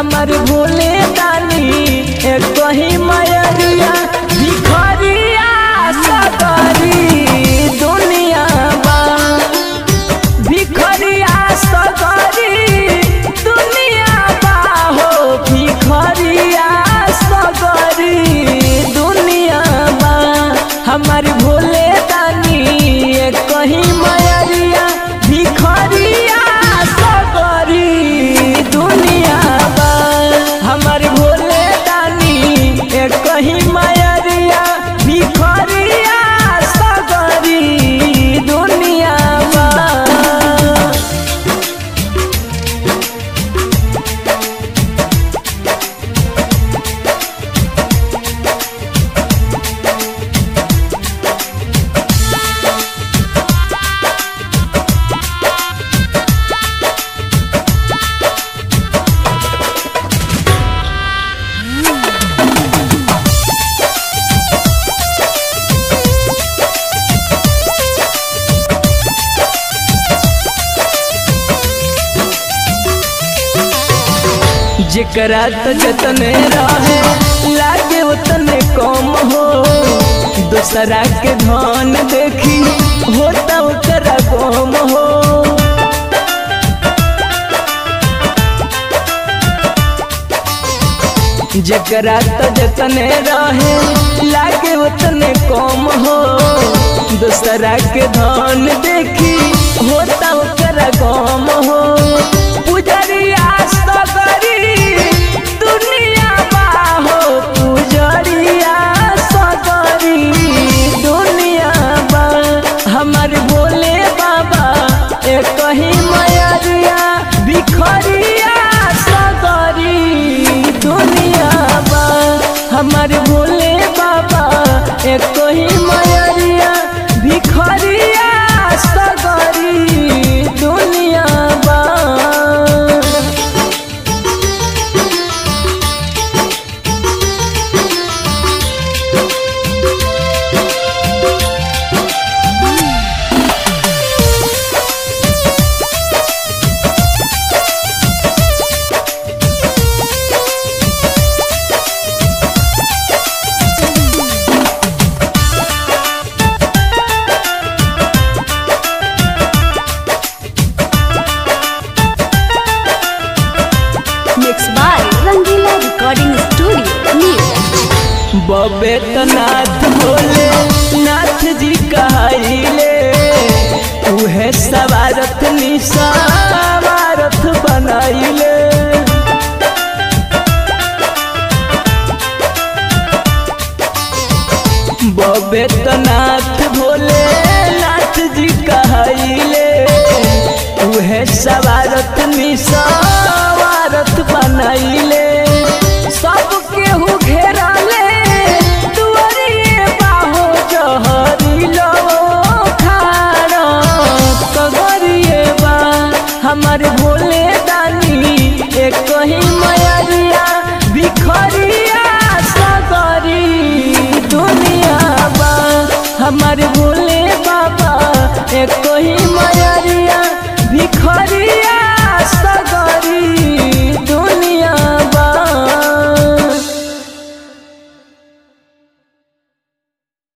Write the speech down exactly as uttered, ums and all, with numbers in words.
हमार भोले दानी एक कहीं मयरिया भिखरिया सगरी दुनिया बा भिखरिया सगरी दुनिया बा हो भिखरिया सगरी दुनिया बा हमार भोले दानी एक कहीं मयरिया भिखरिया सगरी दुनिया बा हमार भोले दानी एक कहीं मयरिया भिखरिया सगरी दुनिया बा। जेकरा तो जतने रहे लागे उतने कम हो दूसरा के धन देखी होता ओकरा गम हो जेकरा तो जतने रहे लागे उतने कम हो दूसरा के धन देखी होता ओकरा गम हो पुजरिया सगरी दुनिया बा हो पुजरिया सगरी दुनिया बा हमार भोले बाबा एक कहीं मयरिया भिखरिया सगरी दुनिया बा हमार भोले बाबा एक कहीं मयरिया भिखरिया सगरी दुनिया बा। Mixed by Rangila Recording Studio, New. बबे तो नाथ भोले नाथ जी कहले उहे सवारथ निसावारथ बनाइले बबे तो नाथ भोले नाथ जी कहले उहे सवारथ निसावारथ बनाइले